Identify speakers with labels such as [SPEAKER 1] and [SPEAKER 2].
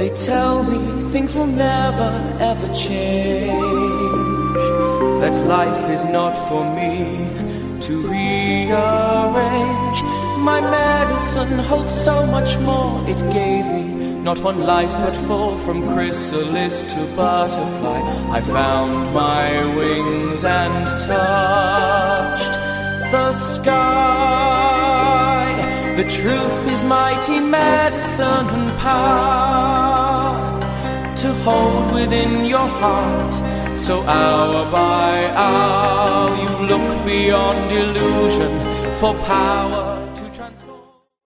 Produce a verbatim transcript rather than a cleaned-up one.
[SPEAKER 1] They tell me things will never ever change, that life is not for me to rearrange. My medicine holds so much more. It gave me not one life but four, from chrysalis to butterfly. I found my wings and touched the sky. The truth is mighty medicine and power to hold within your heart. So hour by hour you look beyond illusion for power.